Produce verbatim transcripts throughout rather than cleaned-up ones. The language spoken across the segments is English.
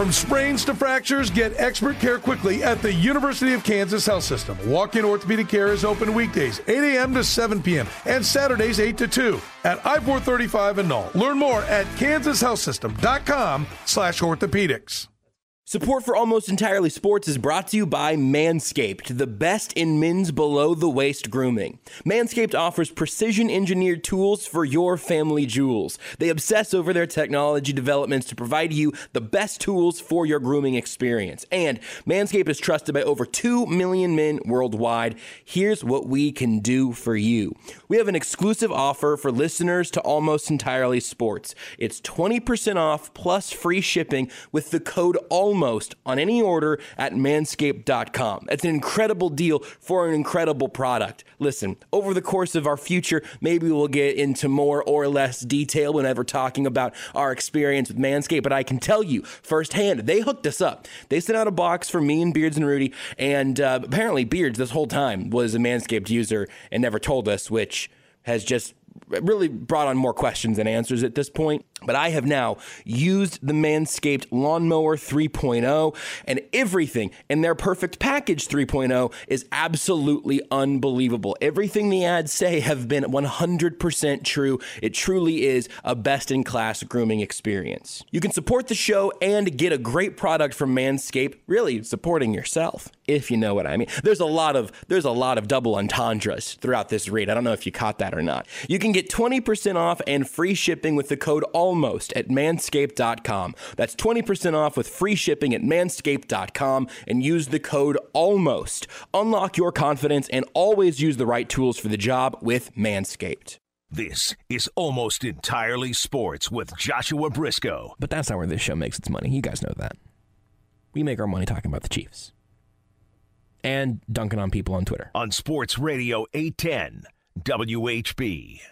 From sprains to fractures, get expert care quickly at the University of Kansas Health System. Walk-in orthopedic care is open weekdays, eight a.m. to seven p.m., and Saturdays, eight to two at I four thirty-five in Null. Learn more at kansas health system dot com slash orthopedics. Support for Almost Entirely Sports is brought to you by Manscaped, the best in men's below-the-waist grooming. Manscaped offers precision-engineered tools for your family jewels. They obsess over their technology developments to provide you the best tools for your grooming experience. And Manscaped is trusted by over two million men worldwide. Here's what we can do for you. We have an exclusive offer for listeners to Almost Entirely Sports. It's twenty percent off plus free shipping with the code ALMOST on any order at manscaped dot com. It's an incredible deal for an incredible product. Listen, over the course of our future, maybe we'll get into more or less detail whenever talking about our experience with Manscaped, but I can tell you firsthand, they hooked us up. They sent out a box for me and Beards and Rudy, and uh, apparently Beards this whole time was a Manscaped user and never told us, which has just really brought on more questions than answers at this point. But I have now used the Manscaped Lawnmower three point oh, and everything in their Perfect Package three point oh is absolutely unbelievable. Everything the ads say have been one hundred percent true. It truly is a best-in-class grooming experience. You can support the show and get a great product from Manscaped, really supporting yourself, if you know what I mean. There's a lot of there's a lot of double entendres throughout this read. I don't know if you caught that or not. You can get twenty percent off and free shipping with the code ALMOST at manscaped dot com. That's twenty percent off with free shipping at manscaped dot com and use the code ALMOST. Unlock your confidence and always use the right tools for the job with Manscaped. This is Almost Entirely Sports with Joshua Briscoe. But that's not where this show makes its money. You guys know that. We make our money talking about the Chiefs. And dunking on people on Twitter. On Sports Radio eight ten W H B.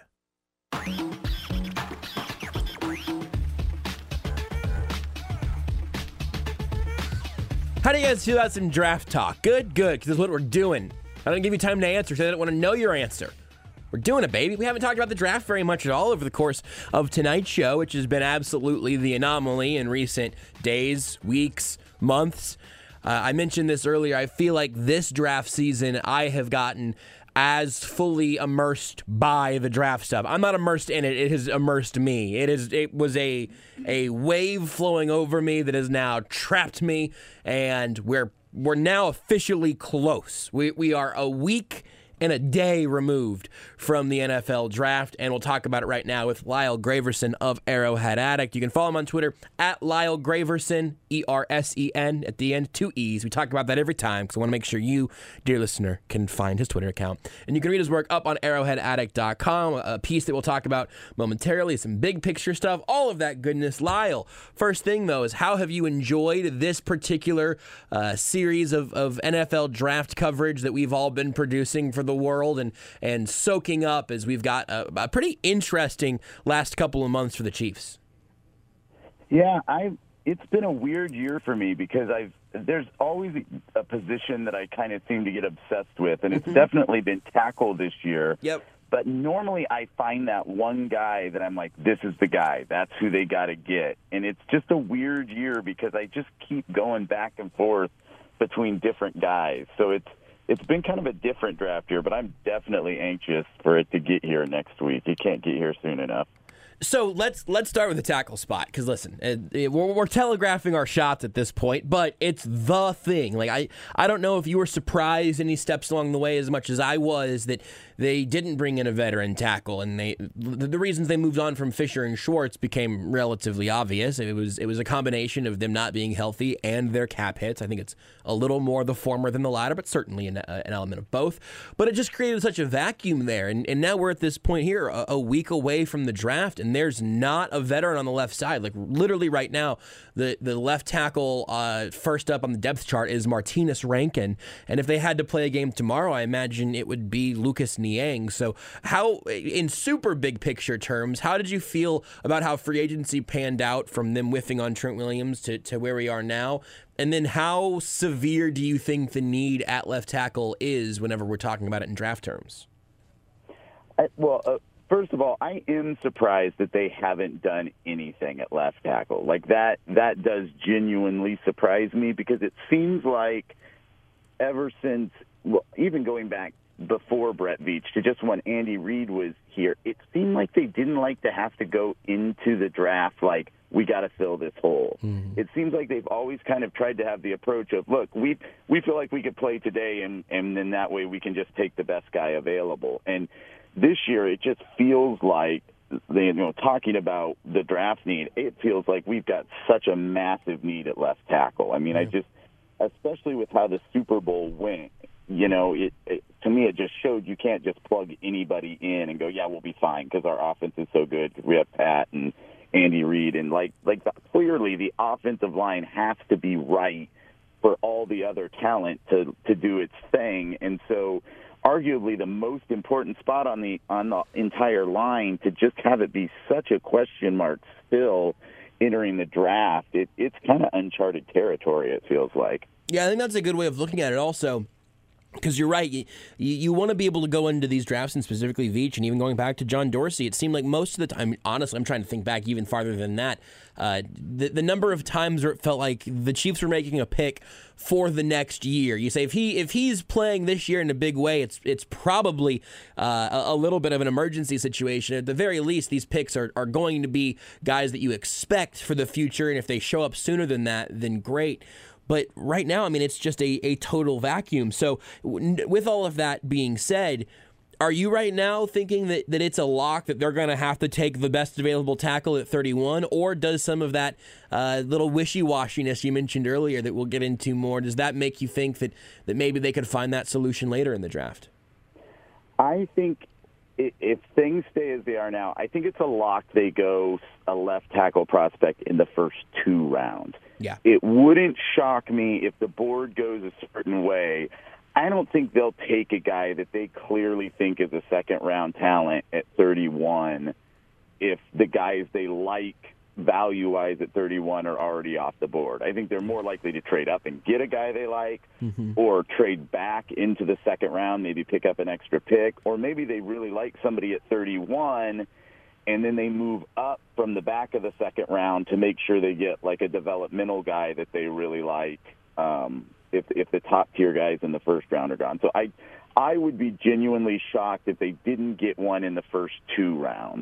How do you guys feel about some draft talk? Good, good, because that's what we're doing. I don't give you time to answer, so I don't want to know your answer. We're doing it, baby. We haven't talked about the draft very much at all over the course of tonight's show, which has been absolutely the anomaly in recent days, weeks, months. Uh, I mentioned this earlier. I feel like this draft season I have gotten as fully immersed by the draft stuff. I'm not immersed in it. It has immersed me. It is. It was a a wave flowing over me that has now trapped me, and we're we're now officially close. We we are a week and a day removed from the N F L draft, and we'll talk about it right now with Lyle Graverson of Arrowhead Addict. You can follow him on Twitter at Lyle Graverson, E R S E N at the end, two E's. We talk about that every time because I want to make sure you, dear listener, can find his Twitter account. And you can read his work up on arrowhead addict dot com, a piece that we'll talk about momentarily, some big picture stuff, all of that goodness. Lyle, first thing, though, is how have you enjoyed this particular uh, series of, of N F L draft coverage that we've all been producing for the world and and soaking up as we've got a, a pretty interesting last couple of months for the Chiefs? Yeah, I it's been a weird year for me because I've there's always a position that I kind of seem to get obsessed with, and it's mm-hmm. definitely been tackle this year. Yep. But normally I find that one guy that I'm like, this is the guy. That's who they got to get. And it's just a weird year because I just keep going back and forth between different guys. So it's It's been kind of a different draft year, but I'm definitely anxious for it to get here next week. It can't get here soon enough. So let's let's start with the tackle spot because listen, it, it, we're, we're telegraphing our shots at this point, but it's the thing. Like I, I don't know if you were surprised any steps along the way as much as I was that they didn't bring in a veteran tackle, and they the, the reasons they moved on from Fisher and Schwartz became relatively obvious. It was it was a combination of them not being healthy and their cap hits. I think it's a little more the former than the latter, but certainly an, uh, an element of both. But it just created such a vacuum there, and, and now we're at this point here, a, a week away from the draft, and there's not a veteran on the left side. Like literally right now, the, the left tackle uh, first up on the depth chart is Martinez Rankin, and if they had to play a game tomorrow, I imagine it would be Lucas Niang. So how, in super big picture terms, how did you feel about how free agency panned out from them whiffing on Trent Williams to, to where we are now? And then how severe do you think the need at left tackle is whenever we're talking about it in draft terms? I, well, uh, first of all, I am surprised that they haven't done anything at left tackle. Like that, that does genuinely surprise me because it seems like ever since, well, even going back before Brett Veach to just when Andy Reid was here, it seemed like they didn't like to have to go into the draft like, we got to fill this hole. Mm-hmm. It seems like they've always kind of tried to have the approach of, look, we we feel like we could play today, and, and then that way we can just take the best guy available. And this year it just feels like, they, you know, talking about the draft need, it feels like we've got such a massive need at left tackle. I mean, mm-hmm. I just, especially with how the Super Bowl went, you know, it, it to me it just showed you can't just plug anybody in and go, yeah, we'll be fine because our offense is so good because we have Pat and Andy Reid, and like like the, clearly the offensive line has to be right for all the other talent to to do its thing, and so arguably the most important spot on the on the entire line to just have it be such a question mark still entering the draft, it, it's kind of uncharted territory. It feels like. Yeah, I think that's a good way of looking at it. Also. Because you're right, you, you, you want to be able to go into these drafts, and specifically Veach, and even going back to John Dorsey, it seemed like most of the time, honestly, I'm trying to think back even farther than that, uh, the, the number of times where it felt like the Chiefs were making a pick for the next year. You say, if he if he's playing this year in a big way, it's it's probably uh, a, a little bit of an emergency situation. At the very least, these picks are, are going to be guys that you expect for the future, and if they show up sooner than that, then great. But right now, I mean, it's just a, a total vacuum. So with all of that being said, are you right now thinking that, that it's a lock that they're going to have to take the best available tackle at thirty-one? Or does some of that uh, little wishy-washiness you mentioned earlier that we'll get into more, does that make you think that, that maybe they could find that solution later in the draft? I think if things stay as they are now, I think it's a lock they go a left tackle prospect in the first two rounds. Yeah. It wouldn't shock me if the board goes a certain way. I don't think they'll take a guy that they clearly think is a second-round talent at thirty-one if the guys they like value-wise at thirty-one are already off the board. I think they're more likely to trade up and get a guy they like, mm-hmm. or trade back into the second round, maybe pick up an extra pick, or maybe they really like somebody at thirty-one and then they move up from the back of the second round to make sure they get like a developmental guy that they really like, um, if if the top tier guys in the first round are gone. So I I would be genuinely shocked if they didn't get one in the first two rounds.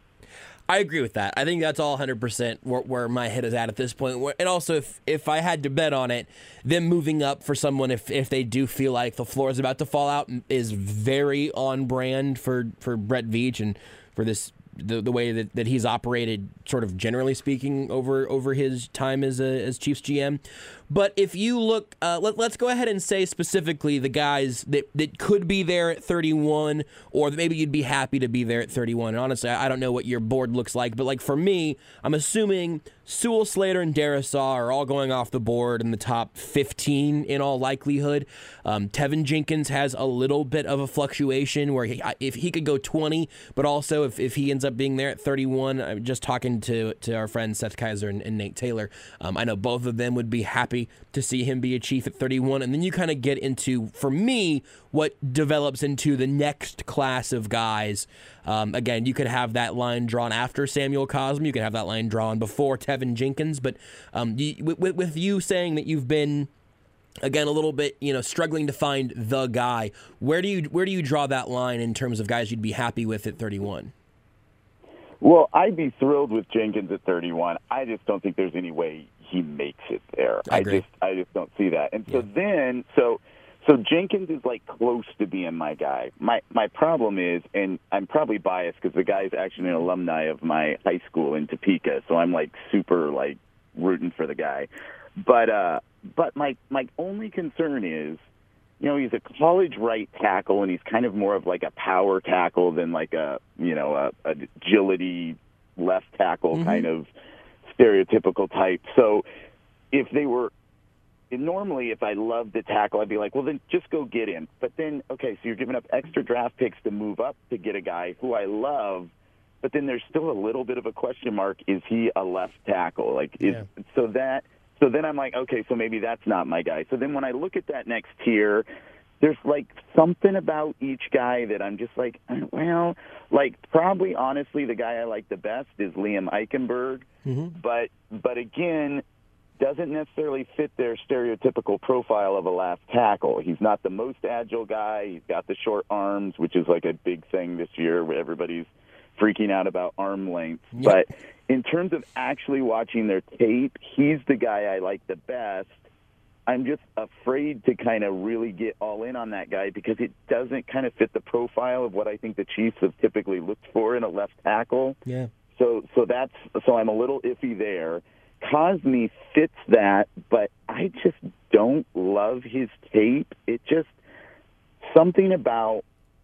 I agree with that. I think that's all one hundred percent where, where my head is at at this point. And also, if if I had to bet on it, them moving up for someone, if if they do feel like the floor is about to fall out, is very on brand for, for Brett Veach and for this the the way that, that he's operated, sort of generally speaking, over over his time as a, as Chiefs G M. But if you look, uh, let, let's go ahead and say specifically the guys that, that could be there at thirty-one, or that maybe you'd be happy to be there at thirty-one. And honestly, I don't know what your board looks like, but like for me, I'm assuming Sewell, Slater, and Darrisaw are all going off the board in the top fifteen in all likelihood. Um, Tevin Jenkins has a little bit of a fluctuation where he, if he could go twenty, but also if, if he ends up being there at thirty-one, I'm just talking to, to our friends Seth Kaiser and, and Nate Taylor. Um, I know both of them would be happy to see him be a Chief at thirty-one. And then you kind of get into, for me, what develops into the next class of guys. Um, again, you could have that line drawn after Samuel Cosme. You could have that line drawn before Tevin Jenkins. But um, you, with, with you saying that you've been, again, a little bit, you know, struggling to find the guy, where do you where do you draw that line in terms of guys you'd be happy with at thirty-one? Well, I'd be thrilled with Jenkins at thirty-one. I just don't think there's any way he makes it there. I agree. I just I just don't see that. And so yeah. then so so Jenkins is like close to being my guy. My my problem is, and I'm probably biased because the guy's actually an alumni of my high school in Topeka, so I'm like super like rooting for the guy. But uh but my my only concern is, you know, he's a college right tackle, and he's kind of more of like a power tackle than like a, you know, a, a agility left tackle mm-hmm. kind of stereotypical type. So if they were, normally if I loved the tackle, I'd be like, well, then just go get him. But then, okay, so you're giving up extra draft picks to move up to get a guy who I love, but then there's still a little bit of a question mark. Is he a left tackle? Like, is, yeah. so that... So then I'm like, okay, so maybe that's not my guy. So then when I look at that next tier, there's like something about each guy that I'm just like, well, like probably honestly the guy I like the best is Liam Eichenberg, mm-hmm. but but again, doesn't necessarily fit their stereotypical profile of a left tackle. He's not the most agile guy. He's got the short arms, which is like a big thing this year where everybody's freaking out about arm length. Yep. But in terms of actually watching their tape, he's the guy I like the best. I'm just afraid to kind of really get all in on that guy because it doesn't kind of fit the profile of what I think the Chiefs have typically looked for in a left tackle. Yeah. So so that's so I'm a little iffy there. Cosme fits that, but I just don't love his tape. It just something about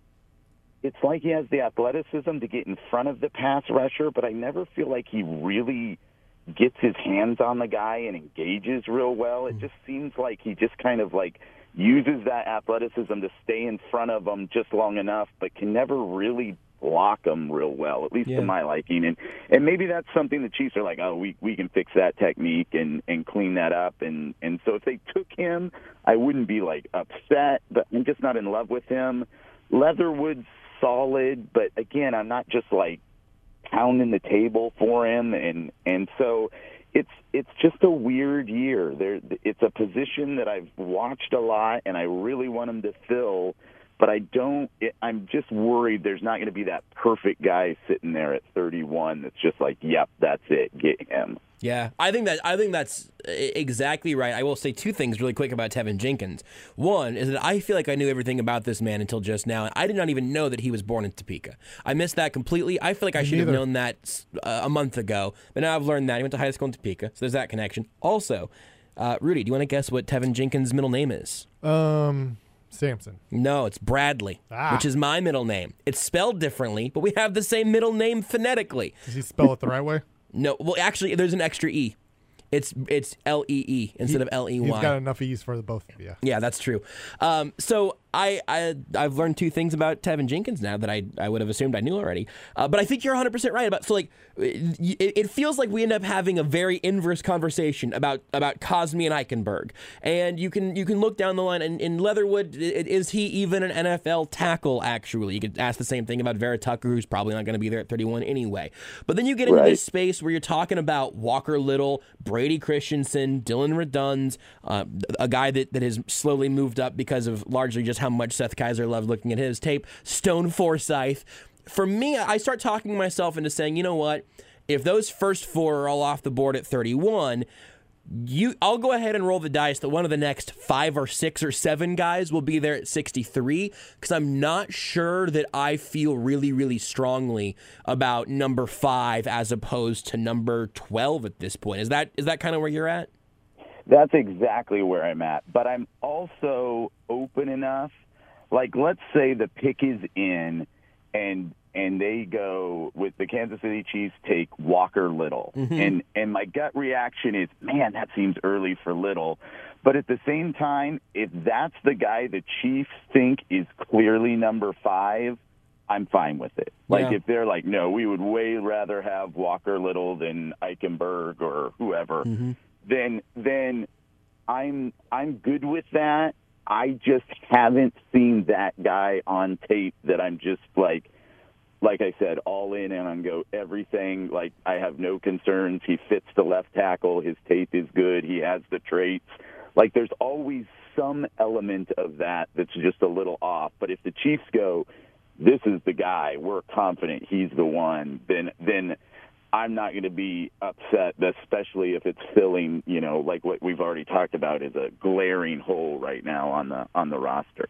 it's like he has the athleticism to get in front of the pass rusher, but I never feel like he really gets his hands on the guy and engages real well. It just seems like he just kind of like uses that athleticism to stay in front of them just long enough, but can never really block them real well, at least yeah. to my liking. And and maybe that's something the Chiefs are like, oh, we we can fix that technique and, and clean that up. And, and so if they took him, I wouldn't be like upset, but I'm just not in love with him. Leatherwood's solid, but again, I'm not just like pounding the table for him, and and so it's it's just a weird year. There, it's a position that I've watched a lot, and I really want him to fill, but I don't. It, I'm just worried there's not going to be that perfect guy sitting there at thirty-one that's just like, yep, that's it, get him. Yeah, I think that I think that's exactly right. I will say two things really quick about Tevin Jenkins. One is that I feel like I knew everything about this man until just now. I did not even know that he was born in Topeka. I missed that completely. I feel like I should have known that uh, a month ago, but now I've learned that. He went to high school in Topeka, so there's that connection. Also, uh, Rudy, do you want to guess what Tevin Jenkins' middle name is? Um, Sampson. No, it's Bradley, ah. which is my middle name. It's spelled differently, but we have the same middle name phonetically. Does he spell it the right way? No, well, actually, there's an extra E. It's it's L E E instead he, of L E Y. He's got enough E's for the both of you. Yeah, yeah, that's true. Um, so I, I, I've learned two things about Tevin Jenkins now that I, I would have assumed I knew already. Uh, but I think you're one hundred percent right about, so like, it, it feels like we end up having a very inverse conversation about, about Cosme and Eichenberg. And you can, you can look down the line, and in Leatherwood, is he even an N F L tackle, actually? You could ask the same thing about Vera Tucker, who's probably not going to be there at thirty-one anyway. But then you get into right. this space where you're talking about Walker Little, Brady Christensen, Dylan Redunds, uh, a guy that, that has slowly moved up because of largely just how much Seth Kaiser loved looking at his tape, Stone Forsythe. For me, I start talking myself into saying, you know what? If those first four are all off the board at thirty-one, you, I'll go ahead and roll the dice that one of the next five or six or seven guys will be there at sixty-three, because I'm not sure that I feel really, really strongly about number five as opposed to number twelve at this point. Is that is that kind of where you're at? That's exactly where I'm at. But I'm also open enough. Like, let's say the pick is in, and and they go with the Kansas City Chiefs take Walker Little. Mm-hmm. And and my gut reaction is, man, that seems early for Little. But at the same time, if that's the guy the Chiefs think is clearly number five, I'm fine with it. Like, yeah. if they're like, no, we would way rather have Walker Little than Eichenberg or whoever, mm-hmm. then then I'm I'm good with that. I just haven't seen that guy on tape that I'm just like, like I said, all in and on go everything. Like, I have no concerns. He fits the left tackle. His tape is good. He has the traits. Like, there's always some element of that that's just a little off. But if the Chiefs go, this is the guy, we're confident he's the one, then then I'm not going to be upset, especially if it's filling, you know, like what we've already talked about is a glaring hole right now on the on the roster.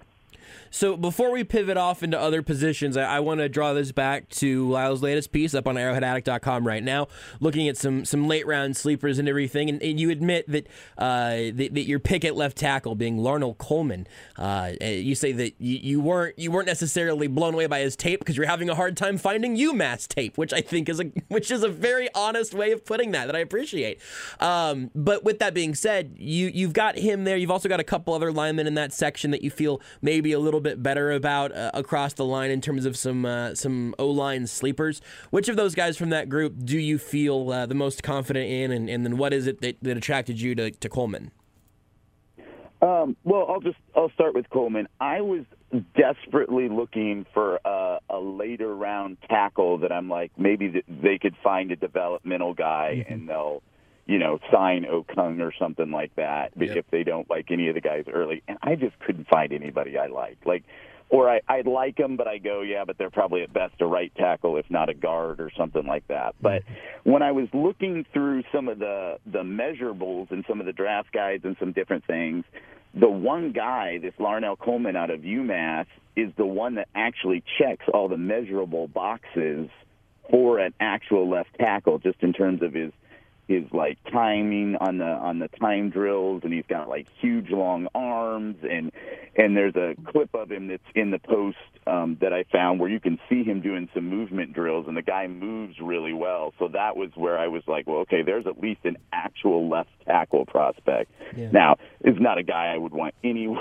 So before we pivot off into other positions, I, I want to draw this back to Lyle's latest piece up on arrowhead addict dot com right now, looking at some some late round sleepers and everything. And, and you admit that, uh, that that your pick at left tackle being Larnell Coleman, uh, you say that you, you weren't you weren't necessarily blown away by his tape because you're having a hard time finding UMass tape, which I think is a which is a very honest way of putting that that I appreciate. Um, but with that being said, you you've got him there. You've also got a couple other linemen in that section that you feel maybe a little bit better about uh, across the line in terms of some uh, some O-line sleepers. Which of those guys from that group do you feel uh, the most confident in, and, and then what is it that, that attracted you to, to Coleman? Um, well, I'll just I'll start with Coleman. I was desperately looking for a, a later round tackle that I'm like maybe th- they could find a developmental guy mm-hmm. and they'll, you know, sign Okung or something like that yep. if they don't like any of the guys early. And I just couldn't find anybody I liked. Like, or I I like them, but I go yeah, but they're probably at best a right tackle if not a guard or something like that. But mm-hmm. when I was looking through some of the the measurables and some of the draft guides and some different things. The one guy, this Larnell Coleman out of UMass, is the one that actually checks all the measurable boxes for an actual left tackle, just in terms of his his like timing on the on the time drills, and he's got like huge long arms, and and there's a clip of him that's in the post um, that I found where you can see him doing some movement drills, and the guy moves really well. So that was where I was like, well, okay, there's at least an actual left tackle prospect. Yeah. Now, it's not a guy I would want anywhere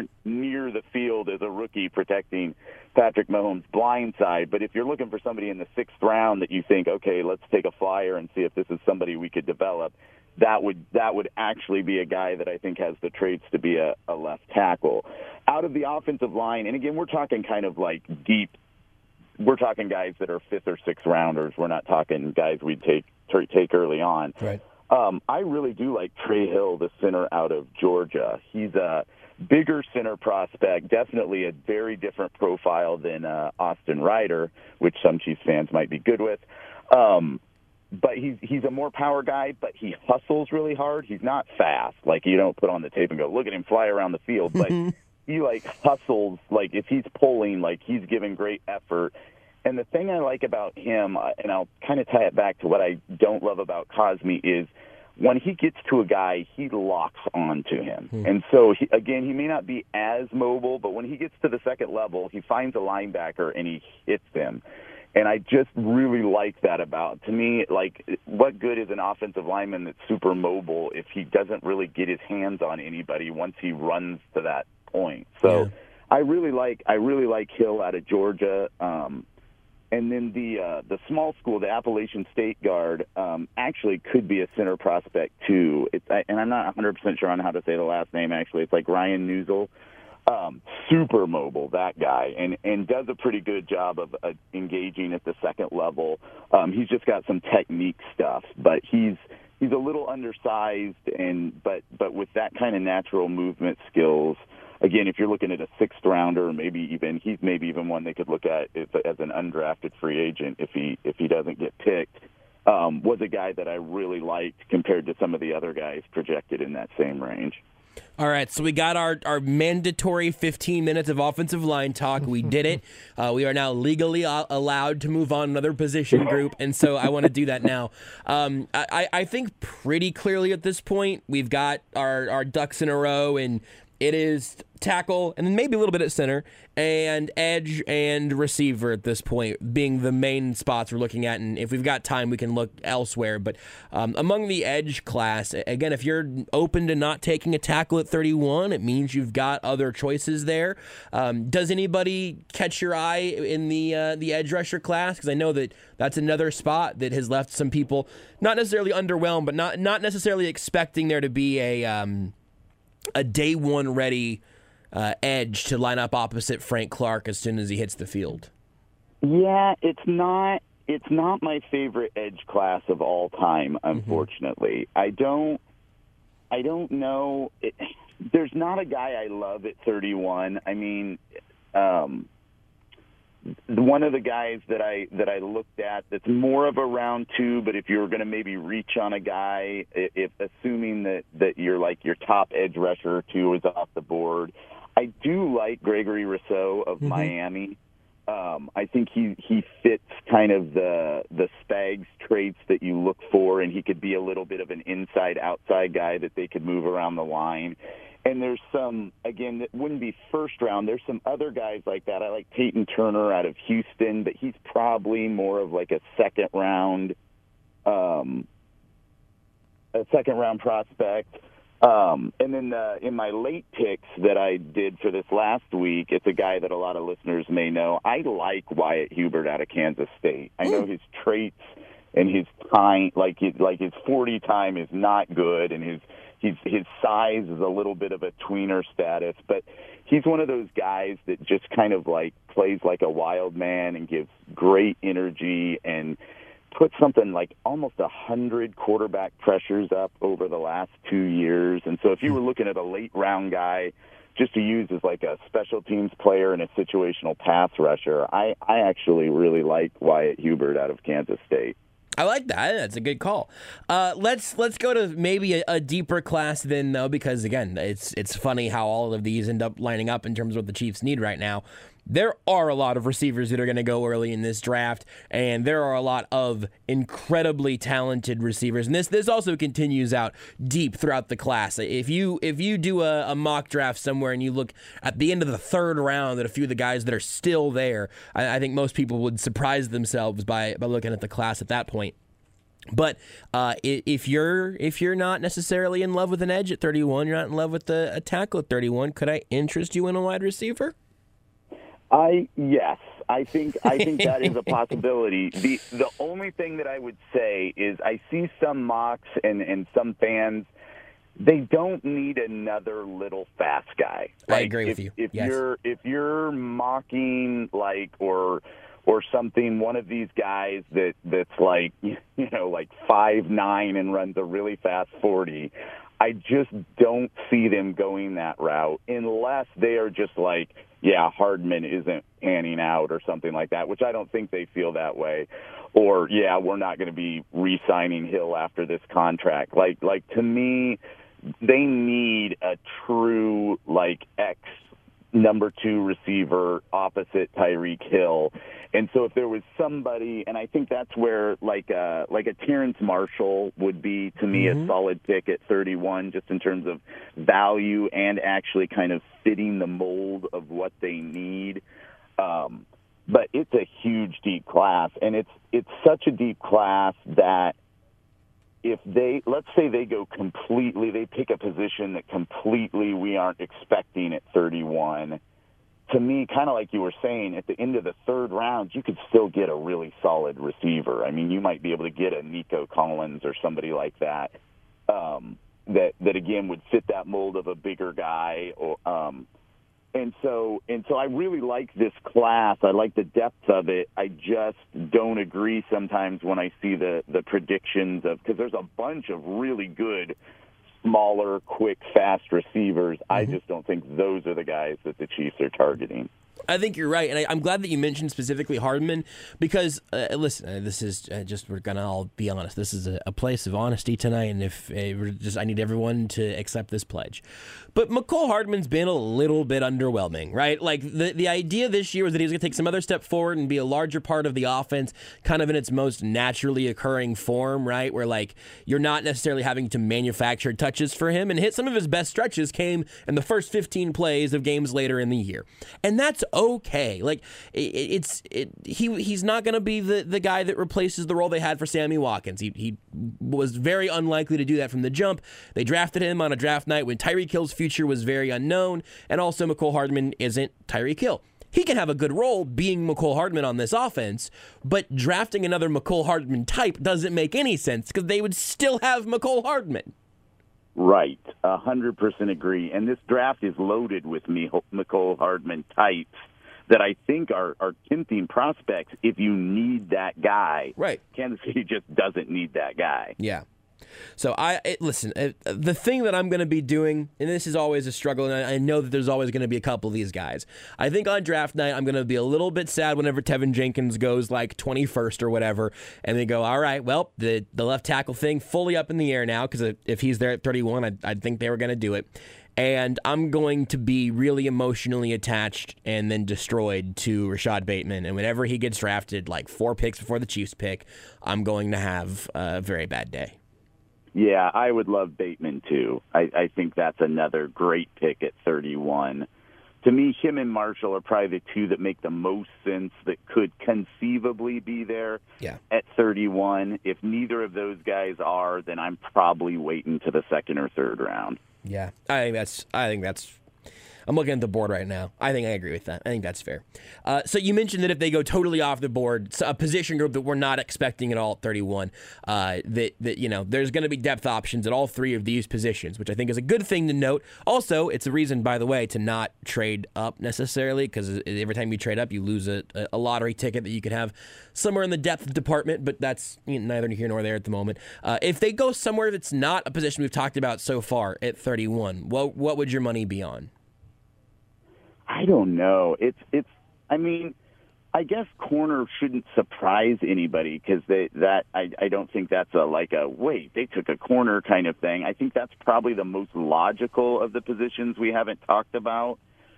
near the field as a rookie protecting Patrick Mahomes' blind side, but if you're looking for somebody in the sixth round that you think, okay, let's take a flyer and see if this is somebody we could develop, that would that would actually be a guy that I think has the traits to be a, a left tackle. Out of the offensive line, and again, we're talking kind of like deep, we're talking guys that are fifth or sixth rounders. We're not talking guys we'd take take early on. Right. Um, I really do like Trey Hill, the center out of Georgia. He's a bigger center prospect, definitely a very different profile than uh, Austin Ryder, which some Chiefs fans might be good with. Um, but he's he's a more power guy, but he hustles really hard. He's not fast. Like, you don't put on the tape and go, look at him fly around the field. But he, like, hustles. Like, if he's pulling, like, he's giving great effort. And the thing I like about him, uh, and I'll kind of tie it back to what I don't love about Cosme, is when he gets to a guy, he locks on to him. Hmm. And so, he, again, he may not be as mobile, but when he gets to the second level, he finds a linebacker and he hits them. And I just really like that about, to me, like, what good is an offensive lineman that's super mobile if he doesn't really get his hands on anybody once he runs to that point? So yeah. I really like I really like Hill out of Georgia. Um, and then the uh, the small school, the Appalachian State guard, um, actually could be a center prospect too. It's, I, and I'm not one hundred percent sure on how to say the last name, actually. It's like Ryan Newsel. Um, super mobile, that guy, and, and does a pretty good job of uh, engaging at the second level. Um, he's just got some technique stuff, but he's he's a little undersized, and but but with that kind of natural movement skills. Again, if you're looking at a sixth rounder, maybe even he's maybe even one they could look at if, as an undrafted free agent if he if he doesn't get picked. Um, was a guy that I really liked compared to some of the other guys projected in that same range. All right, so we got our, our mandatory fifteen minutes of offensive line talk. We did it. Uh, we are now legally allowed to move on another position group, and so I want to do that now. Um, I, I think pretty clearly at this point we've got our, our ducks in a row, and it is tackle, and then maybe a little bit at center, and edge and receiver at this point being the main spots we're looking at. And if we've got time, we can look elsewhere. But um, among the edge class, again, if you're open to not taking a tackle at thirty-one, it means you've got other choices there. Um, does anybody catch your eye in the uh, the edge rusher class? Because I know that that's another spot that has left some people not necessarily underwhelmed, but not not necessarily expecting there to be a um, a day one ready uh, edge to line up opposite Frank Clark as soon as he hits the field. Yeah, it's not it's not my favorite edge class of all time, unfortunately. Mm-hmm. I don't I don't know. It, there's not a guy I love at thirty-one. I mean, um, one of the guys that I that I looked at that's more of a round two, but if you're going to maybe reach on a guy, if assuming that, that you're like your top edge rusher or two is off the board, I do like Gregory Rousseau of mm-hmm. Miami. Um, I think he, he fits kind of the the Spags traits that you look for, and he could be a little bit of an inside-outside guy that they could move around the line. And there's some, again, that wouldn't be first round. There's some other guys like that. I like Peyton Turner out of Houston, but he's probably more of like a second round, um, a second round prospect. Um, and then uh, in my late picks that I did for this last week, it's a guy that a lot of listeners may know. I like Wyatt Hubert out of Kansas State. I know his traits and his time, like his, like his forty time is not good, and his He's, his size is a little bit of a tweener status, but he's one of those guys that just kind of like plays like a wild man and gives great energy and put something like almost a hundred quarterback pressures up over the last two years. And so if you were looking at a late round guy just to use as like a special teams player and a situational pass rusher, I, I actually really like Wyatt Hubert out of Kansas State. I like that. That's a good call. Uh, let's let's go to maybe a, a deeper class then, though, because again, it's it's funny how all of these end up lining up in terms of what the Chiefs need right now. There are a lot of receivers that are going to go early in this draft, and there are a lot of incredibly talented receivers. And this this also continues out deep throughout the class. If you if you do a, a mock draft somewhere and you look at the end of the third round at a few of the guys that are still there, I, I think most people would surprise themselves by by looking at the class at that point. But uh, if you're if you're not necessarily in love with an edge at thirty-one, you're not in love with the, a tackle at thirty-one, could I interest you in a wide receiver? I yes, I think I think that is a possibility. The the only thing that I would say is I see some mocks and, and some fans, they don't need another little fast guy. Like I agree if, with you. If yes. you're if you're mocking like or or something, one of these guys that that's like you know like five nine and runs a really fast forty. I just don't see them going that route unless they are just like, yeah, Hardman isn't panning out or something like that, which I don't think they feel that way. Or, yeah, we're not going to be re-signing Hill after this contract. Like, like to me, they need a true, like, X number two receiver opposite Tyreek Hill. And so if there was somebody, and I think that's where like a, like a Terrence Marshall would be, to me, mm-hmm. a solid pick at thirty-one, just in terms of value and actually kind of fitting the mold of what they need. Um, but it's a huge, deep class, and it's it's such a deep class that if they, let's say they go completely, they pick a position that completely we aren't expecting at thirty-one, to me, kind of like you were saying, at the end of the third round, you could still get a really solid receiver. I mean, you might be able to get a Nico Collins or somebody like that, um, that, that again, would fit that mold of a bigger guy. Or, um, and so, and so I really like this class. I like the depth of it. I just don't agree sometimes when I see the, the predictions of, because there's a bunch of really good smaller, quick, fast receivers. Mm-hmm. I just don't think those are the guys that the Chiefs are targeting. I think you're right, and I, I'm glad that you mentioned specifically Hardman because, uh, listen, uh, this is uh, just, we're going to all be honest. This is a, a place of honesty tonight, and if uh, we're just, I need everyone to accept this pledge. But Mecole Hardman's been a little bit underwhelming, right? Like, the, the idea this year was that he was going to take some other step forward and be a larger part of the offense, kind of in its most naturally occurring form, right? Where, like, you're not necessarily having to manufacture touches for him, and hit some of his best stretches came in the first fifteen plays of games later in the year. And that's okay. Like, it, it's it, he he's not going to be the, the guy that replaces the role they had for Sammy Watkins. He, he was very unlikely to do that from the jump. They drafted him on a draft night when Tyreek Hill's future was very unknown, and also Mecole Hardman isn't Tyreek Hill. He can have a good role being Mecole Hardman on this offense, but drafting another Mecole Hardman type doesn't make any sense because they would still have Mecole Hardman. Right, a hundred percent agree. And this draft is loaded with me, Mecole Hardman types that I think are, are tempting prospects if you need that guy. Right. Kansas City just doesn't need that guy. Yeah. So I it, listen. Uh, the thing that I'm going to be doing, and this is always a struggle, and I, I know that there's always going to be a couple of these guys. I think on draft night, I'm going to be a little bit sad whenever Tevin Jenkins goes like twenty-first or whatever, and they go, all right, well, the the left tackle thing fully up in the air now because if he's there at thirty-one, I I think they were going to do it. And I'm going to be really emotionally attached and then destroyed to Rashad Bateman. And whenever he gets drafted, like four picks before the Chiefs pick, I'm going to have a very bad day. Yeah, I would love Bateman too. I, I think that's another great pick at thirty-one. To me, him and Marshall are probably the two that make the most sense that could conceivably be there yeah. at thirty-one. If neither of those guys are, then I'm probably waiting to the second or third round. Yeah, I think that's I think that's I'm looking at the board right now. I think I agree with that. I think that's fair. Uh, so you mentioned that if they go totally off the board, a position group that we're not expecting at all at thirty-one, uh, that, that you know, there's going to be depth options at all three of these positions, which I think is a good thing to note. Also, it's a reason, by the way, to not trade up necessarily, because every time you trade up, you lose a, a lottery ticket that you could have somewhere in the depth department, but that's you know, neither here nor there at the moment. Uh, if they go somewhere that's not a position we've talked about so far at thirty-one, what what would your money be on? I don't know. It's it's. I mean, I guess corner shouldn't surprise anybody because that I, I don't think that's a like a wait they took a corner kind of thing. I think that's probably the most logical of the positions we haven't talked about.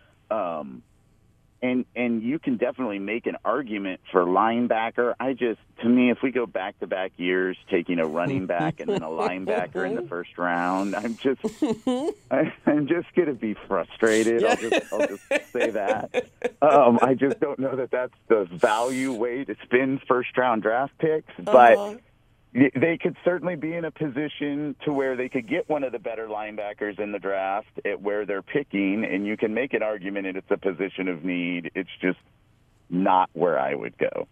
Um, and and you can definitely make an argument for linebacker. I just to me, if we go back to back years taking a running back and then a linebacker in the first round, I'm just I, I'm just gonna be frustrated. I'll just I'll just say that. Um, I just don't know that that's the value way to spend first round draft picks, but. Uh-huh. They could certainly be in a position to where they could get one of the better linebackers in the draft at where they're picking, and you can make an argument that it's a position of need. It's just not where I would go.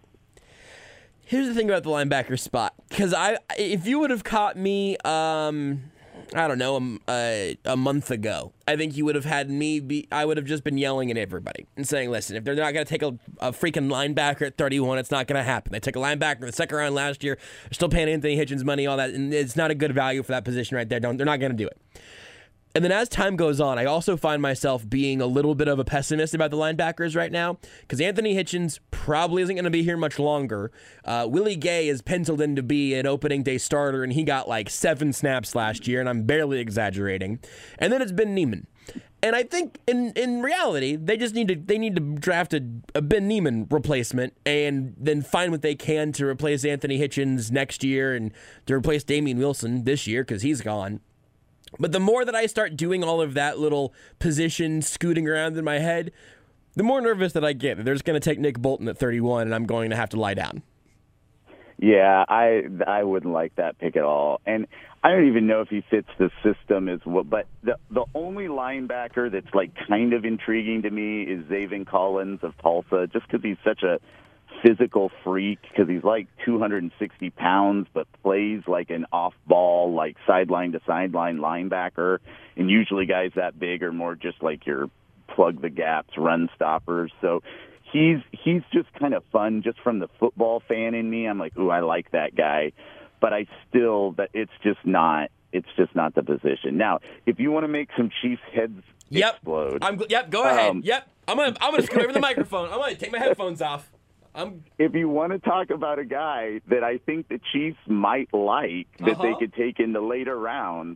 Here's the thing about the linebacker spot, because I, if you would have caught me, um, I don't know, um, uh, a month ago, I think you would have had me be, I would have just been yelling at everybody and saying, listen, if they're not going to take a, a freaking linebacker at thirty-one, it's not going to happen. They took a linebacker in the second round last year. They're still paying Anthony Hitchens money, all that, and it's not a good value for that position right there. Don't, they're not going to do it. And then as time goes on, I also find myself being a little bit of a pessimist about the linebackers right now because Anthony Hitchens probably isn't going to be here much longer. Uh, Willie Gay is penciled in to be an opening day starter, and he got like seven snaps last year, and I'm barely exaggerating. And then it's Ben Niemann. And I think in, in reality, they just need to they need to draft a, a Ben Niemann replacement and then find what they can to replace Anthony Hitchens next year and to replace Damian Wilson this year because he's gone. But the more that I start doing all of that little position scooting around in my head, the more nervous that I get. They're just going to take Nick Bolton at thirty-one, and I'm going to have to lie down. Yeah, I I wouldn't like that pick at all. And I don't even know if he fits the system as well. But the the only linebacker that's like kind of intriguing to me is Zaven Collins of Tulsa, just because he's such a physical freak, because he's like two hundred sixty pounds, but plays like an off-ball, like sideline to sideline linebacker. And usually guys that big are more just like your plug the gaps, run stoppers. So he's he's just kind of fun, just from the football fan in me. I'm like, ooh, I like that guy. But I still, that it's just not, it's just not the position. Now, if you want to make some Chiefs heads yep. explode, I'm, yep, go um, ahead. Yep, I'm gonna I'm gonna scoot over the microphone. I'm gonna take my headphones off. I'm... If you want to talk about a guy that I think the Chiefs might like, that uh-huh. they could take in the later rounds,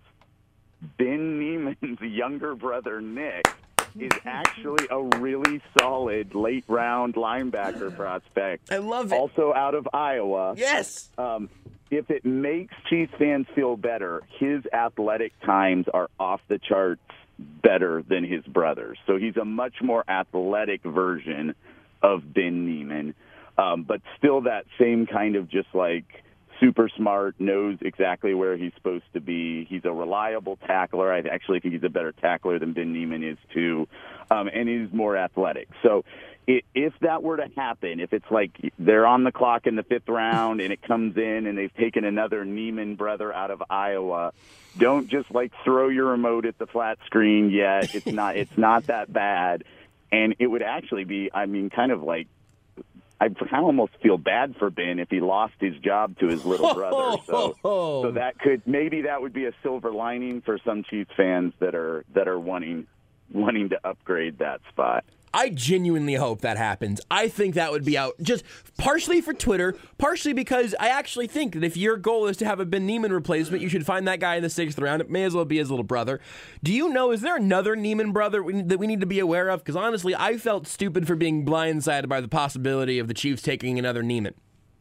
Ben Niemann's younger brother, Nick, is actually a really solid late-round linebacker prospect. I love it. Also out of Iowa. Yes. Um, if it makes Chiefs fans feel better, his athletic times are off the charts better than his brother's. So he's a much more athletic version of Ben Niemann, um, but still that same kind of just like super smart, knows exactly where he's supposed to be. He's a reliable tackler. I actually think he's a better tackler than Ben Niemann is too, um, and he's more athletic. So it, if that were to happen, if it's like they're on the clock in the fifth round and it comes in and they've taken another Niemann brother out of Iowa, don't just like throw your remote at the flat screen yet. It's not, it's not that bad. And it would actually be, I mean, kind of like, I kind of almost feel bad for Ben if he lost his job to his little brother. So, so that could, maybe that would be a silver lining for some Chiefs fans that are that are wanting wanting to upgrade that spot. I genuinely hope that happens. I think that would be out just partially for Twitter, partially because I actually think that if your goal is to have a Ben Niemann replacement, you should find that guy in the sixth round. It may as well be his little brother. Do you know, is there another Niemann brother that we need to be aware of? Because honestly, I felt stupid for being blindsided by the possibility of the Chiefs taking another Niemann.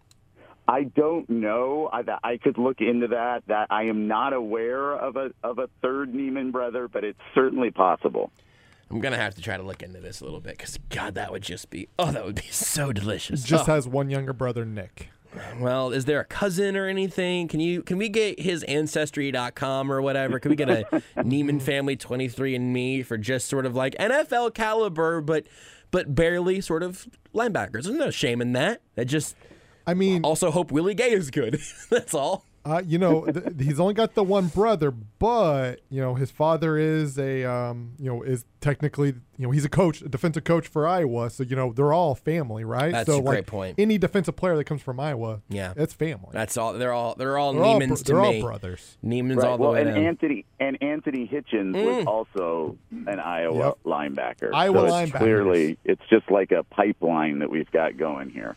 I don't know. I, I could look into that. That I am not aware of a of a third Niemann brother, but it's certainly possible. I'm going to have to try to look into this a little bit because, God, that would just be, oh, that would be so delicious. Just oh. has one younger brother, Nick. Well, is there a cousin or anything? Can you can we get his ancestry dot com or whatever? Can we get a Neiman family twenty-three and me for just sort of like N F L caliber, but but barely sort of linebackers? There's no shame in that. I just, I mean, also hope Willie Gay is good. That's all. Uh, you know, th- he's only got the one brother, but you know his father is a, um, you know, is technically, you know, he's a coach, a defensive coach for Iowa. So you know they're all family, right? That's so, a great like, point. Any defensive player that comes from Iowa, yeah, it's family. That's all. They're all. They're all they're all Neiman's bro- to they're me. all brothers. Neiman's Right. all the well, way and down. Anthony and Anthony Hitchens Mm. was also an Iowa Yep. linebacker. Iowa so it's linebackers. Clearly, it's just like a pipeline that we've got going here.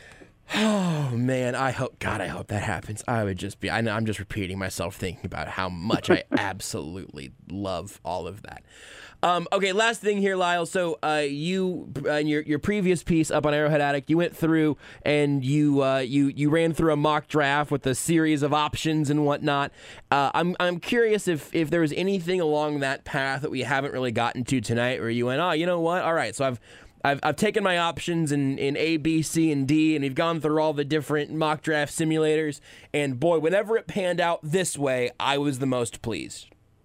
Oh man, I hope God, I hope that happens. I would just be I know I'm just repeating myself thinking about how much I absolutely love all of that. Um, okay, last thing here, Lyle. So uh, you uh, in your your previous piece up on Arrowhead Addict, you went through and you uh, you you ran through a mock draft with a series of options and whatnot. Uh, I'm I'm curious if if there was anything along that path that we haven't really gotten to tonight, where you went, oh, you know what? All right, so I've I've, I've taken my options in, in A, B, C, and D, and we've gone through all the different mock draft simulators. And boy, whenever it panned out this way, I was the most pleased.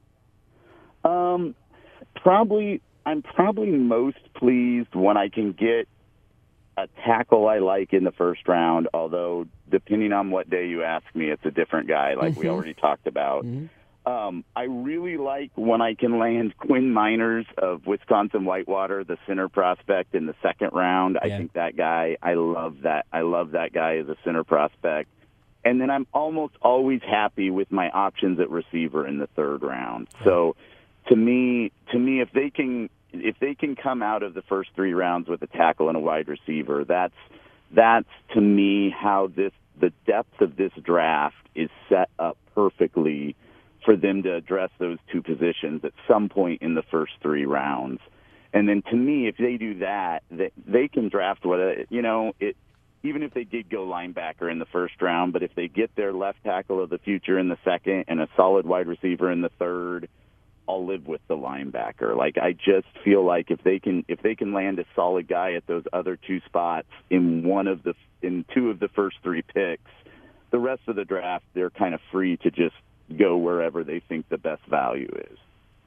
Um, probably, I'm probably most pleased when I can get a tackle I like in the first round. Although, depending on what day you ask me, it's a different guy, like mm-hmm. we already talked about. Mm-hmm. Um, I really like when I can land Quinn Miners of Wisconsin Whitewater, the center prospect in the second round. Yeah. I think that guy, I love that. I love that guy as a center prospect. And then I'm almost always happy with my options at receiver in the third round. So to me, to me, if they can, if they can come out of the first three rounds with a tackle and a wide receiver, that's, that's to me how this, the depth of this draft is set up perfectly for them to address those two positions at some point in the first three rounds. And then to me, if they do that, they, they can draft what, you know, it, even if they did go linebacker in the first round, but if they get their left tackle of the future in the second and a solid wide receiver in the third, I'll live with the linebacker. Like, I just feel like if they can, if they can land a solid guy at those other two spots in one of the, in two of the first three picks, the rest of the draft, they're kind of free to just go wherever they think the best value is.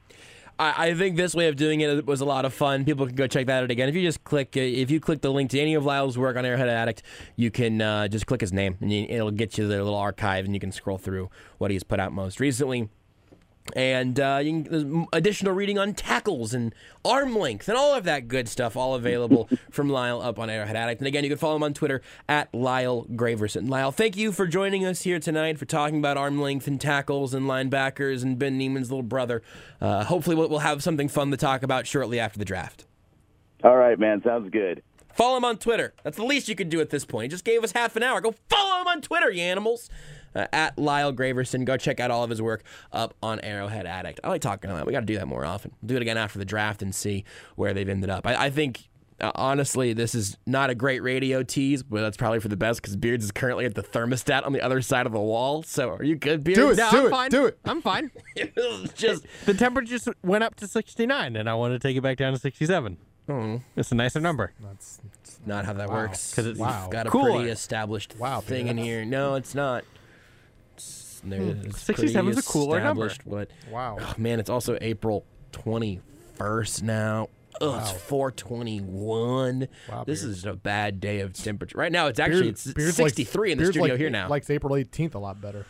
I, I think this way of doing it was a lot of fun. People can go check that out again. If you just click, uh, if you click the link to any of Lyle's work on Arrowhead Addict, you can uh, just click his name, and you, it'll get you their little archive, and you can scroll through what he's put out most recently. And uh, you can, there's additional reading on tackles and arm length and all of that good stuff, all available from Lyle up on Arrowhead Addict. And again, you can follow him on Twitter at Lyle Graverson. Lyle, thank you for joining us here tonight, for talking about arm length and tackles and linebackers and Ben Neiman's little brother. Uh, hopefully we'll, we'll have something fun to talk about shortly after the draft. All right, man. Sounds good. Follow him on Twitter. That's the least you can do at this point. He just gave us half an hour. Go follow him on Twitter, you animals. Uh, at Lyle Graverson. Go check out all of his work up on Arrowhead Addict. I like talking about that. We got to do that more often. We'll do it again after the draft and see where they've ended up. I, I think, uh, honestly, this is not a great radio tease, but that's probably for the best because Beards is currently at the thermostat on the other side of the wall. So are you good, Beards? Do it, No, do I'm it, fine. do it. I'm fine. It's just The temperature just went up to sixty-nine, and I want to take it back down to sixty-seven. oh, It's a nicer number. That's, not how that Wow. works. 'Cause it's wow. Got a cooler. pretty established Wow, thing in Beards. here. No, it's not. It's, it's sixty-seven is a cooler number. established, What? Wow. Oh, man, it's also April twenty-first now. Ugh, Wow. it's four twenty-one. Wow, This Beards. is a bad day of temperature. Right now, it's actually Beard- it's Beard's sixty-three likes- in the Beard's studio like- here now. Likes April eighteenth a lot better.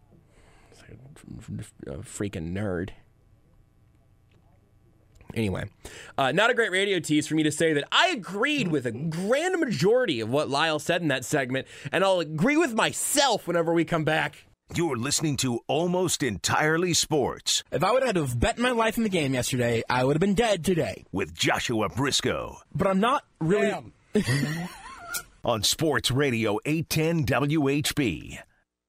A freaking nerd. Anyway, uh, not a great radio tease for me to say that I agreed with a grand majority of what Lyle said in that segment, and I'll agree with myself whenever we come back. You're listening to Almost Entirely Sports If I would have had to have bet my life in the game yesterday, I would have been dead today. with Joshua Briscoe But I'm not really. on Sports Radio eight ten W H B.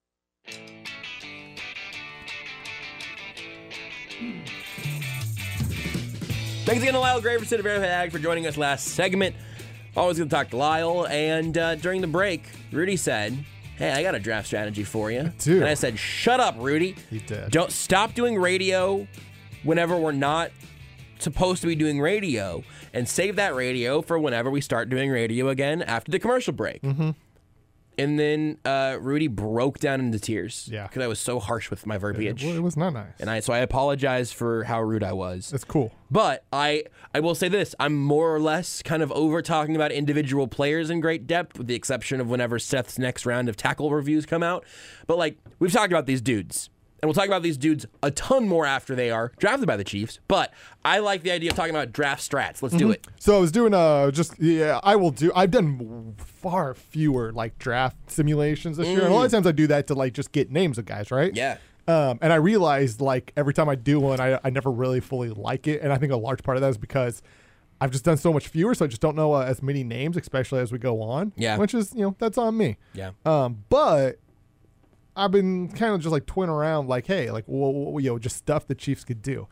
Thanks again to Lyle Graverson of Arrowhead Addict for joining us last segment. Always going to talk to Lyle. And uh, during the break, Rudy said, hey, I got a draft strategy for you. do. And I said, shut up, Rudy. He did. Don't stop doing radio whenever we're not supposed to be doing radio, and save that radio for whenever we start doing radio again after the commercial break. Mm-hmm. And then uh, Rudy broke down into tears. Yeah. Because I was so harsh with my verbiage. It, it was not nice. And I so I apologize for how rude I was. It's cool. But I I will say this. I'm more or less kind of over talking about individual players in great depth, with the exception of whenever Seth's next round of tackle reviews come out. But, like, we've talked about these dudes. And we'll talk about these dudes a ton more after they are drafted by the Chiefs. But I like the idea of talking about draft strats. Let's do it. So I was doing uh just yeah I will do I've done far fewer like draft simulations this year, and a lot of times I do that to like just get names of guys, right? Yeah. Um, and I realized like every time I do one, I I never really fully like it, and I think a large part of that is because I've just done so much fewer, so I just don't know uh, as many names, especially as we go on. Yeah. Which is, you know, that's on me. Yeah. Um, but I've been kind of just like toying around, like, hey, like, well, you know, just stuff the Chiefs could do.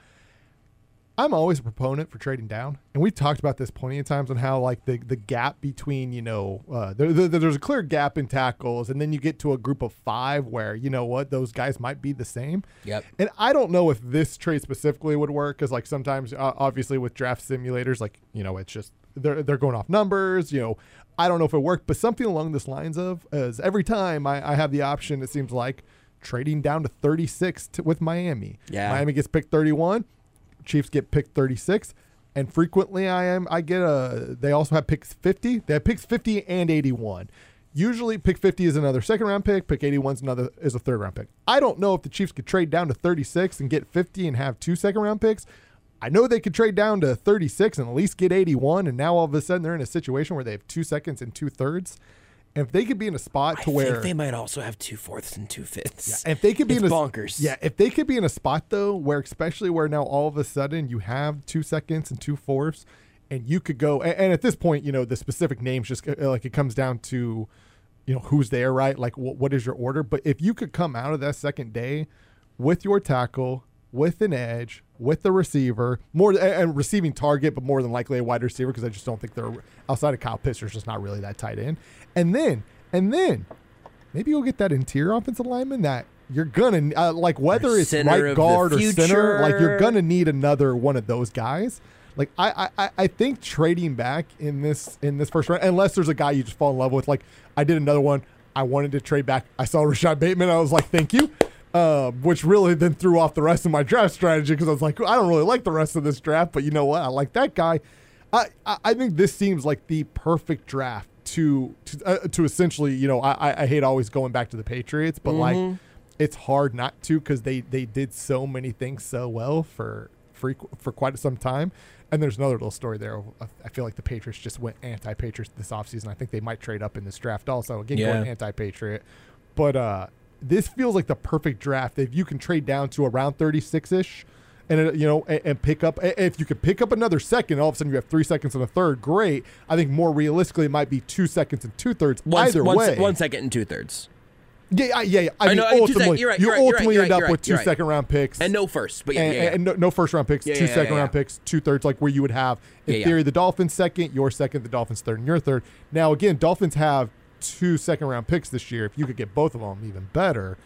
I'm always a proponent for trading down, and we've talked about this plenty of times on how like the the gap between, you know, uh, there, there, there's a clear gap in tackles, and then you get to a group of five where, you know what, those guys might be the same. Yep. And I don't know if this trade specifically would work, because like sometimes, uh, obviously, with draft simulators, like, you know, it's just they're they're going off numbers, you know. I don't know if it worked, but something along this lines of is every time I, I have the option, it seems like trading down to thirty-six to, with Miami. Yeah. Miami gets picked thirty-one. Chiefs get picked thirty-six, and frequently I am I get a they also have picks fifty. They have picks fifty and eighty-one. Usually pick fifty is another second round pick, pick eighty-one is another is a third round pick. I don't know if the Chiefs could trade down to thirty-six and get fifty and have two second round picks. I know they could trade down to thirty-six and at least get eighty-one, and now all of a sudden they're in a situation where they have two seconds and two thirds. And if they could be in a spot to I where think they might also have two fourths and two fifths. Yeah, if they could be It's in a bonkers. Yeah, if they could be in a spot though where, especially where now all of a sudden you have two seconds and two fourths, and you could go, and, and at this point, you know, the specific names just uh, like it comes down to, you know, who's there, right? Like what what is your order? But if you could come out of that second day with your tackle, with an edge, with the receiver, more and, and receiving target, but more than likely a wide receiver, because I just don't think they're outside of Kyle Pitts, there's just not really that tight end, and then. And then maybe you'll get that interior offensive lineman that you're going to, uh, like whether it's right guard or center, like you're going to need another one of those guys. Like I, I, I think trading back in this in this first round, unless there's a guy you just fall in love with. Like I did another one. I wanted to trade back. I saw Rashad Bateman. I was like, thank you. Uh, which really then threw off the rest of my draft strategy, because I was like, I don't really like the rest of this draft, but you know what? I like that guy. I, I, I think this seems like the perfect draft. To to, uh, to essentially, you know, I I hate always going back to the Patriots, but Mm-hmm. like it's hard not to, because they, they did so many things so well for for for quite some time. And there's another little story there. I feel like the Patriots just went anti-Patriots this offseason. I think they might trade up in this draft also. Again, Yeah. going anti-Patriot, but uh, this feels like the perfect draft if you can trade down to around thirty-six ish. And, uh, you know, and, and pick up, if you could pick up another second, all of a sudden you have three seconds and a third, great. I think more realistically, it might be two seconds and two thirds. One, Either one, way. one second and two thirds. Yeah, I- yeah, yeah. I I mean, know, two ultimately, sec- you're right, you you're right, you're ultimately right, end you're up right, with two you're right. second round picks. And no first, but yeah, and, yeah, yeah. and no, no first round picks, Yeah, two yeah, second yeah, round yeah. picks, two thirds, like where you would have, in Yeah, yeah. theory, the Dolphins second, your second, the Dolphins third, and your third. Now, again, Dolphins have two second round picks this year. If you could get both of them, even better.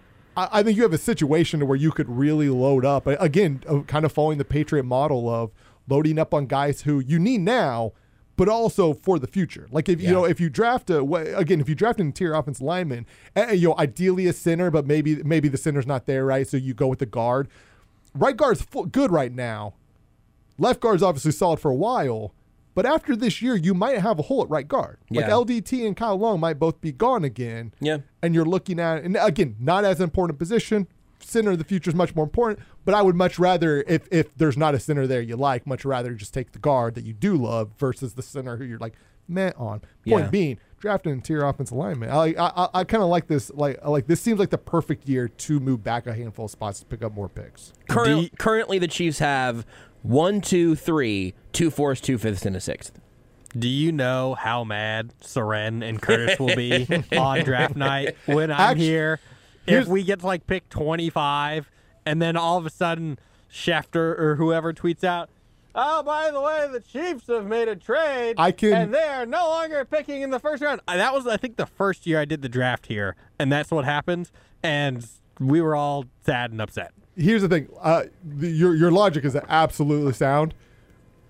I think you have a situation where you could really load up. Again, kind of following the Patriot model of loading up on guys who you need now, but also for the future. Like if Yeah. you know if you draft a again if you draft an interior offensive lineman, you know ideally a center, but maybe maybe the center's not there, right? So you go with the guard. Right guard's full, good right now. Left guard's obviously solid for a while. But after this year, you might have a hole at right guard. Like Yeah. L D T and Kyle Long might both be gone again. Yeah. And you're looking at, and again, not as important position. Center of the future is much more important. But I would much rather, if if there's not a center there you like, much rather just take the guard that you do love versus the center who you're like, meh on. Point Yeah. being, draft an interior offensive lineman. I I, I kind of like this. Like like this seems like the perfect year to move back a handful of spots to pick up more picks. Current, currently, the Chiefs have one, two, three, two fourths, two fifths, and a sixth. Do you know how mad Seren and Curtis will be on draft night when I'm Actu- here? here's- If we get to like pick twenty-five, and then all of a sudden Schefter or whoever tweets out, "Oh, by the way, the Chiefs have made a trade, I can- and they are no longer picking in the first round." Uh, That was, I think, the first year I did the draft here, and that's what happened. And we were all sad and upset. Here's the thing. Uh, the, your your logic is absolutely sound.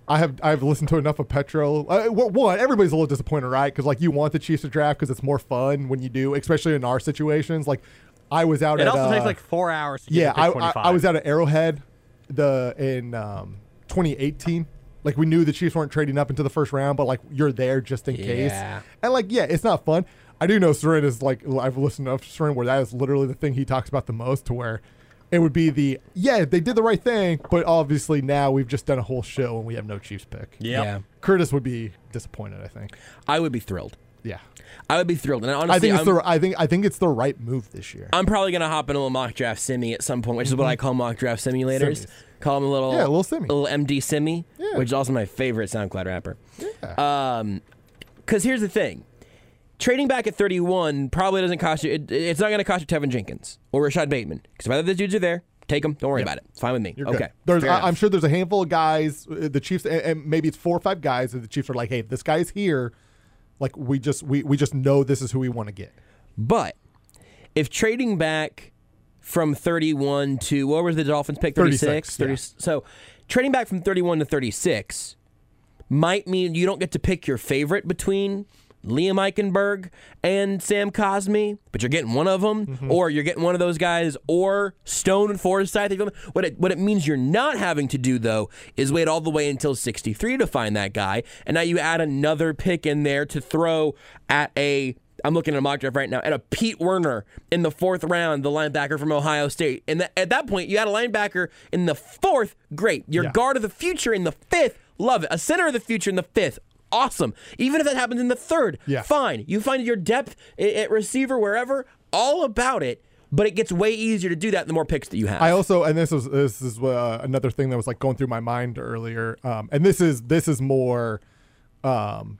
I have I've listened to enough of Petro. Uh, one, everybody's a little disappointed, right? Because like you want the Chiefs to draft because it's more fun when you do, especially in our situations. Like I was out. It at, also uh, takes like four hours. to get Yeah, to pick I, I twenty-five. I was out at Arrowhead, the in um, twenty eighteen. Like we knew the Chiefs weren't trading up into the first round, but like you're there just in case. Yeah. And like yeah, it's not fun. I do know Seren is like I've listened to Seren where that is literally the thing he talks about the most, to where it would be the yeah they did the right thing, but obviously now we've just done a whole show and we have no Chiefs pick. Yep. Yeah. Curtis would be disappointed, I think. I would be thrilled. Yeah, I would be thrilled. And honestly, I think it's I'm, the I think I think it's the right move this year. I'm probably going to hop in a little mock draft simi at some point, which is what I call mock draft simulators. Simmies. Call them a little, Yeah, a little simi. little M D simi, Yeah. which is also my favorite SoundCloud rapper. Yeah. Um, because here's the thing. Trading back at thirty-one probably doesn't cost you, it, it's not going to cost you Tevin Jenkins or Rashad Bateman. Because if either of those dudes are there, take them. Don't worry about it. It's fine with me. You're okay. good. There's, Fair I, enough. I'm sure there's a handful of guys, uh, the Chiefs, and, and maybe it's four or five guys, and the Chiefs are like, hey, this guy's here. Like, we just we, we just know this is who we want to get. But if trading back from thirty-one to, what was the Dolphins pick? thirty-six? thirty-six, yeah. So trading back from thirty-one to thirty-six might mean you don't get to pick your favorite between Liam Eichenberg and Sam Cosmi, but you're getting one of them, Mm-hmm. or you're getting one of those guys, or Stone and Forsythe. What it, what it means you're not having to do, though, is wait all the way until sixty-three to find that guy, and now you add another pick in there to throw at a, I'm looking at a mock draft right now, at a Pete Werner in the fourth round, the linebacker from Ohio State. And th- at that point, you add a linebacker in the fourth, great. Your Yeah. guard of the future in the fifth, love it. A center of the future in the fifth, awesome. Even if that happens in the third, Yeah. fine. You find your depth at, at receiver wherever, all about it. But it gets way easier to do that the more picks that you have. I also, and this is this is uh, another thing that was like going through my mind earlier, um, and this is this is more um,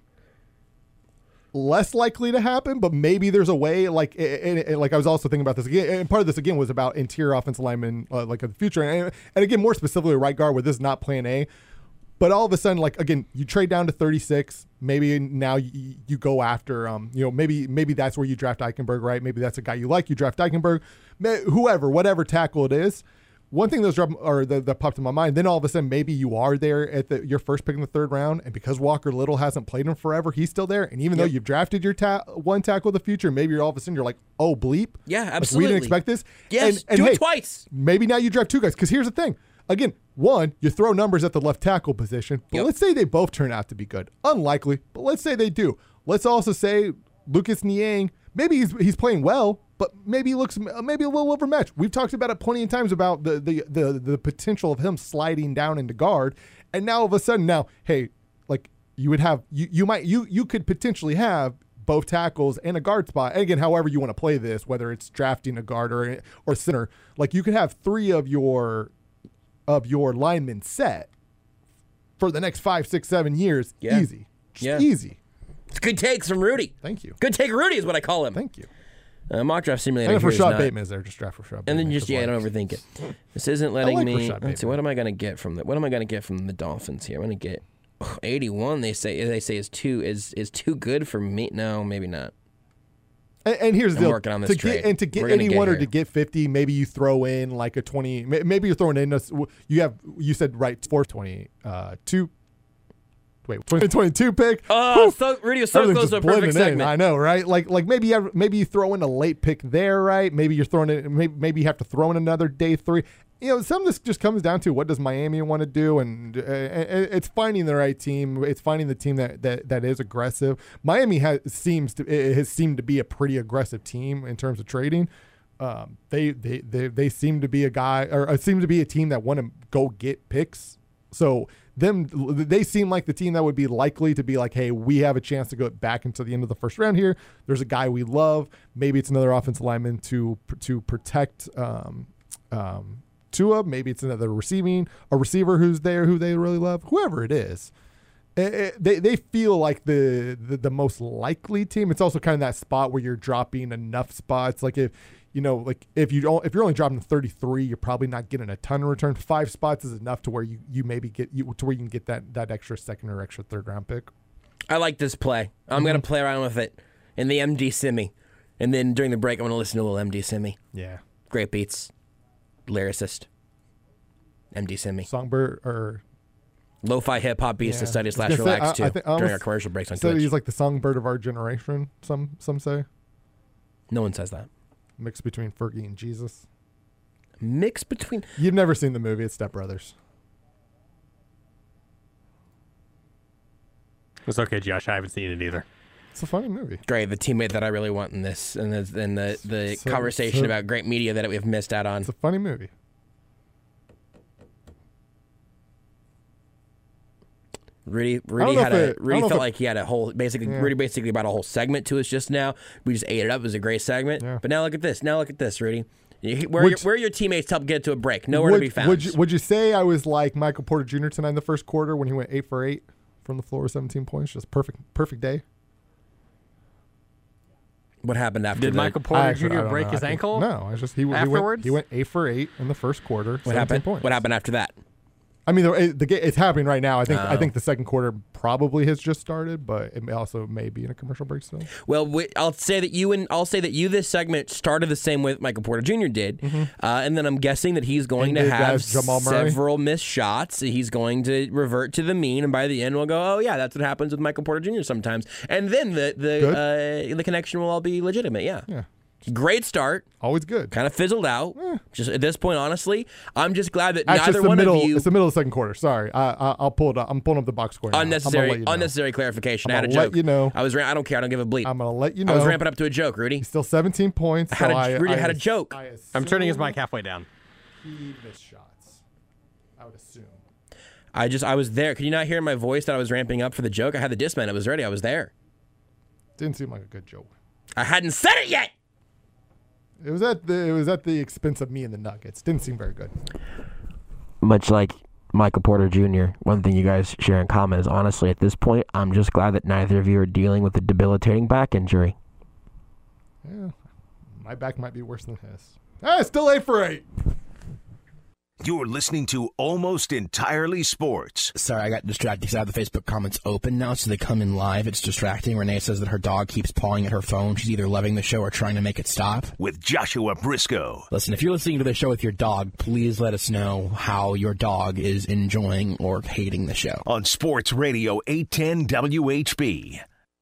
less likely to happen, but maybe there's a way. Like, and, and, like I was also thinking about this again, and part of this again was about interior offensive linemen, uh, like in the future, and, and again more specifically right guard, where this is not Plan A. But all of a sudden, like again, you trade down to thirty-six. Maybe now you, you go after, um, you know, maybe maybe that's where you draft Eichenberg, right? Maybe that's a guy you like. You draft Eichenberg, May, whoever, whatever tackle it is. One thing that was dropped, or that, that popped in my mind. Then all of a sudden, maybe you are there at the, your first pick in the third round, and because Walker Little hasn't played him forever, he's still there. And even though you've drafted your ta- one tackle of the future, maybe you're all of a sudden you're like, oh bleep, Yeah, Like, absolutely. we didn't expect this. Yes, and, and do hey, it twice. Maybe now you draft two guys, because here's the thing. Again, one, you throw numbers at the left tackle position, but Yep. let's say they both turn out to be good. Unlikely, but let's say they do. Let's also say Lucas Niang, maybe he's he's playing well, but maybe he looks maybe a little overmatched. We've talked about it plenty of times about the the the, the potential of him sliding down into guard, and now all of a sudden, now hey, like you would have you you might you you could potentially have both tackles and a guard spot. And again, however you want to play this, whether it's drafting a guard or or center, like you could have three of your of your linemen set for the next five, six, seven years. Yeah. Easy. Just Yeah. easy. It's good takes from Rudy. Thank you. Good take Rudy is what I call him. Thank you. Uh, mock draft simulator. And if here is Rashad not- Bateman is there, just draft Rashad Bateman. And then just, 'cause yeah, why? don't overthink it. This isn't letting like me. Rashad Let's see, Bateman. what am I going to get from the, what am I going to get from the Dolphins here? I'm going to get oh, eighty-one. They say they say is too is is too good for me. No, maybe not. And, and here's the I'm deal. working on this to trade. get and to get We're gonna anyone get or to here. get fifty, maybe you throw in like a twenty. may- Maybe you're throwing in a, you have you said right four twenty uh two. Wait, twenty twenty-two pick. Oh, so Rudy was so Everything's close to a just blending perfect in. segment. I know, right? Like, like maybe you have, maybe you throw in a late pick there, right? Maybe you're throwing it. Maybe, maybe you have to throw in another day three. You know, some of this just comes down to what does Miami want to do, and uh, it's finding the right team. It's finding the team that that, that is aggressive. Miami has seems to it has seemed to be a pretty aggressive team in terms of trading. Um, they, they they they seem to be a guy or uh, seem to be a team that want to go get picks. So them, they seem like the team that would be likely to be like, hey, we have a chance to go back into the end of the first round here. There's a guy we love. Maybe it's another offensive lineman to to protect um, um, Tua. Maybe it's another receiving a receiver who's there who they really love. Whoever it is, it, it, they they feel like the, the the most likely team. It's also kind of that spot where you're dropping enough spots. Like if you know, like if you don't, if you're only dropping thirty-three, you're probably not getting a ton of return. Five spots is enough to where you, you maybe get you to where you can get that that extra second or extra third round pick. I like this play. I'm Mm-hmm. going to play around with it in the M D Simi. And then during the break, I'm going to listen to a little M D Simi. Yeah, Great beats. Lyricist. M D Simi. Songbird or Lo-fi hip-hop beats Yeah. to study I was slash gonna say, relax I- to I think- I during almost our commercial breaks on said Twitch. he's like the songbird of our generation. Some some say No one says that. mix between Fergie and Jesus. Mix between... You've never seen the movie? It's Step Brothers. It's okay, Josh. I haven't seen it either. It's a funny movie. Great, the teammate that I really want in this, and the, and the, the So- conversation so- about great media that we've missed out on. It's a funny movie. Rudy, don't Rudy know had if a it- I Rudy don't know felt if it- like he had a whole basically Yeah. Rudy basically brought a whole segment to us just now. We just ate it up. It was a great segment. Yeah. But now look at this. Now look at this, Rudy. You- Where, are Would- your, where are your teammates to help get to a break? Nowhere would, to be found. Would you, would you say I was like Michael Porter Junior tonight in the first quarter when he went eight for eight from the floor with seventeen points? Just perfect, perfect day. what happened after Did the, Michael I Porter actually- I Junior don't break know. his I think- ankle? No, I just he, he went Afterwards? he went eight for eight in the first quarter. What seventeen happened? Points. What happened after that? I mean, the, the ga- it's happening right now. I think I Oh. think the second quarter probably has just started, but it may also may be in a commercial break still. Well, we, I'll say that you and I'll say that you this segment started the same way that Michael Porter Junior did, uh, and then I'm guessing that he's going And to did have as Jamal Murray? several missed shots. He's going to revert to the mean, and by the end we'll go, oh yeah, that's what happens with Michael Porter Junior sometimes, and then the the uh, the connection will all be legitimate. Yeah, Yeah, great start. always good. Kind of fizzled out. Just at this point, honestly, I'm just glad that Actually, neither it's the one middle. of you It's the middle of the second quarter. Sorry, I, I, I'll pull it up. I'm pulling up the box score. Now. I'm gonna unnecessary let you know. unnecessary clarification. I'm I had a gonna let joke. you know. I was ra- I don't care. I don't give a bleep. I'm gonna let you know. I was ramping up to a joke, Rudy. He's still seventeen points. I had so a- I, Rudy I had a ass- joke. I I'm turning his assume mic halfway down. He missed shots. I would assume. I just I was there. Could you not hear in my voice that I was ramping up for the joke? I had the discman. It was ready. I was there. Didn't seem like a good joke. I hadn't said it yet. It was at the it was at the expense of me and the Nuggets. Didn't seem very good. Much like Michael Porter Junior, one thing you guys share in common is honestly at this point, I'm just glad that neither of you are dealing with a debilitating back injury. Yeah, my back might be worse than his. Ah, still eight for eight. You're listening to Almost Entirely Sports Sorry, I got distracted because I have the Facebook comments open now, so they come in live. It's distracting. Renee says that her dog keeps pawing at her phone. She's either loving the show or trying to make it stop. with Joshua Briscoe. Listen, if you're listening to the show with your dog, please let us know how your dog is enjoying or hating the show. On Sports Radio eight ten W H B.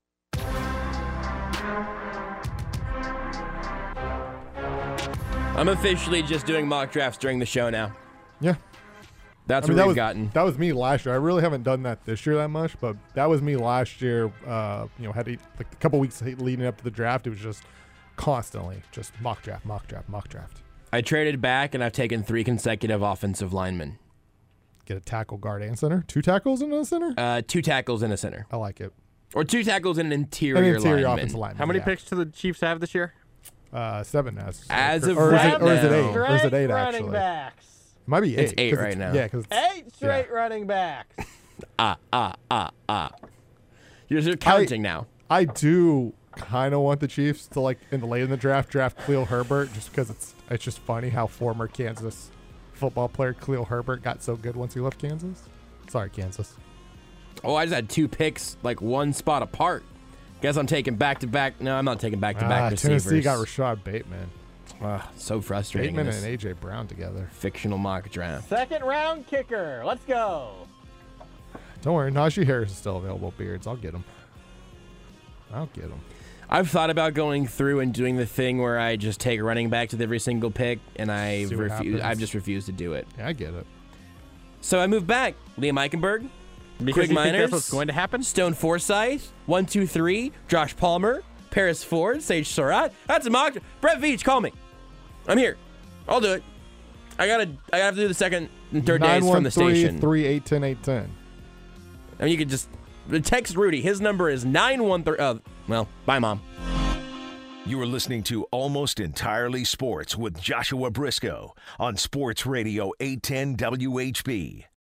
I'm officially just doing mock drafts during the show now. Yeah, That's I mean what that we've was gotten. that was me last year. I really haven't done that this year that much, but that was me last year. Uh, you know, had to, like a couple weeks leading up to the draft. It was just constantly just mock draft, mock draft, mock draft. I traded back, and I've taken three consecutive offensive linemen. Get a tackle, guard, and center. Two tackles and a center. Uh, two tackles and a center. I like it. Or two tackles and an interior, An interior lineman. offensive lineman. How many yeah. picks do the Chiefs have this year? Uh, seven as As or, of or is right it, or is it now. eight? Or is it eight running actually? backs. It might be eight. It's eight 'cause right now. Yeah, because Eight straight running backs. Ah, ah, ah, ah. You're just counting now. I do kind of want the Chiefs to, like, in the late in the draft, draft Khalil Herbert, just because it's it's just funny how former Kansas football player Khalil Herbert got so good once he left Kansas. Sorry, Kansas. Oh, I just had two picks, like one spot apart. Guess I'm taking back to back. No, I'm not taking back to Ah, back receivers. Tennessee got Rashad Bateman. Ah, so frustrating. in Bateman this and A J Brown together. fictional mock draft. Second round kicker. Let's go. Don't worry, Najee Harris is still available. Beards, I'll get him. I'll get him. I've thought about going through and doing the thing where I just take running backs with every single pick, and I See what refuse. happens. I've just refused to do it. Yeah, I get it. So I moved back. Liam Eichenberg, Because Quig you think Miners, that's what's going to happen? Stone Forsyth, one, two, three, Josh Palmer, Paris Ford, Sage Surratt. That's a mock. Brett Veach, call me. I'm here. I'll do it. I gotta. I gotta have to do the second and third days from the station. three eight ten eight ten. I mean, you could just text Rudy. His number is nine one three. Uh, well, bye, Mom. You are listening to Almost Entirely Sports with Joshua Briscoe on Sports Radio eight ten W H B.